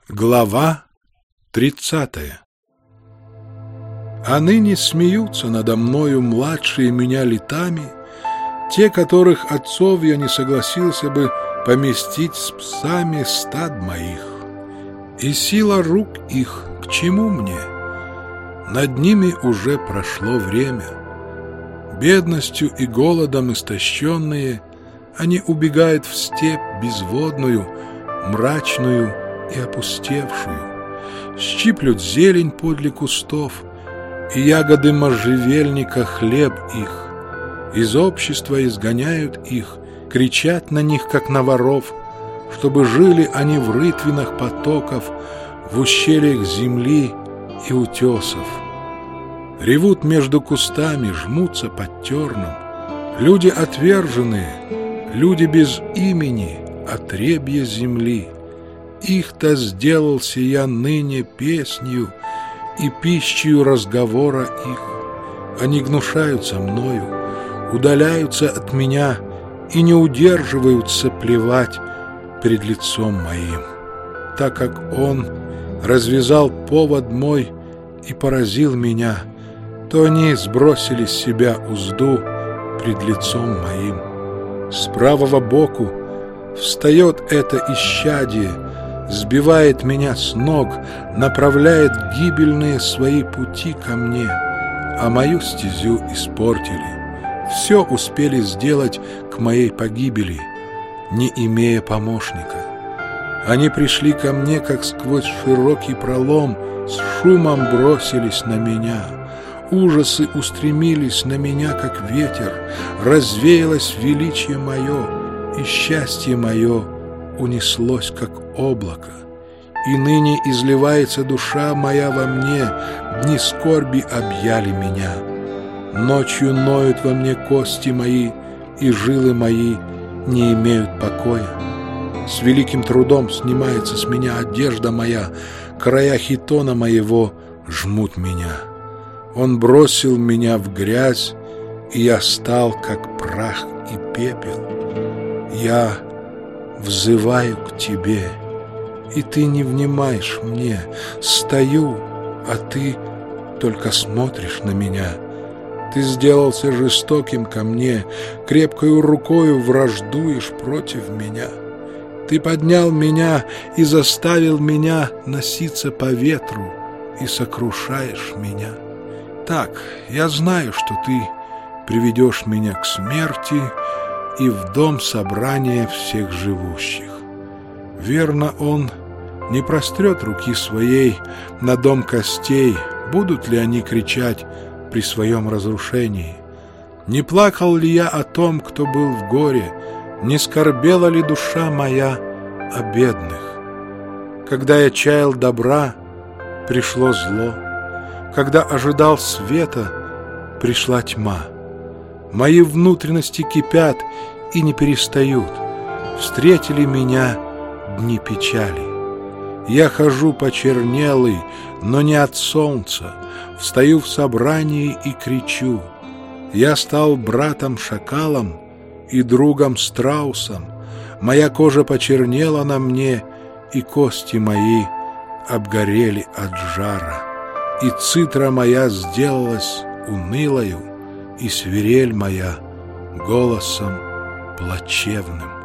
Глава 30. А ныне смеются надо мною младшие меня летами, те, которых отцов я не согласился бы поместить с псами стад моих. И сила рук их к чему мне? Над ними уже прошло время. Бедностью и голодом истощенные, они убегают в степь безводную, мрачную и опустевшую, щиплют зелень подле кустов, и ягоды можжевельника хлеб их. Из общества изгоняют их, кричат на них, как на воров, чтобы жили они в рытвинах потоков, в ущельях земли и утесов. Ревут между кустами, жмутся под терном. Люди отверженные, люди без имени, отребья земли. Их-то сделался я ныне песнью и пищей разговора их. Они гнушаются мною, удаляются от меня и не удерживаются плевать пред лицом моим. Так как он развязал повод мой и поразил меня, то они сбросили с себя узду пред лицом моим. С правого боку встает это исчадие, сбивает меня с ног, направляет гибельные свои пути ко мне, а мою стезю испортили. Все успели сделать к моей погибели, не имея помощника. Они пришли ко мне, как сквозь широкий пролом, с шумом бросились на меня. Ужасы устремились на меня, как ветер, развеялось величие мое, и счастье мое унеслось, как облако. И ныне изливается душа моя во мне, дни скорби объяли меня. Ночью ноют во мне кости мои, и жилы мои не имеют покоя. С великим трудом снимается с меня одежда моя, края хитона моего жмут меня. Он бросил меня в грязь, и я стал, как прах и пепел. Я взываю к тебе, и ты не внимаешь мне. Стою, а ты только смотришь на меня. Ты сделался жестоким ко мне, крепкою рукою враждуешь против меня. Ты поднял меня и заставил меня носиться по ветру, и сокрушаешь меня. Так, я знаю, что ты приведешь меня к смерти и в дом собрания всех живущих. Верно, он не прострет руки своей на дом костей, будут ли они кричать при своем разрушении. Не плакал ли я о том, кто был в горе, не скорбела ли душа моя о бедных? Когда я чаял добра, пришло зло, когда ожидал света, пришла тьма. Мои внутренности кипят и не перестают. Встретили меня дни печали. Я хожу почернелый, но не от солнца. Встаю в собрании и кричу. Я стал братом-шакалом и другом-страусом. Моя кожа почернела на мне, и кости мои обгорели от жара. И цитра моя сделалась унылою, и свирель моя голосом плачевным.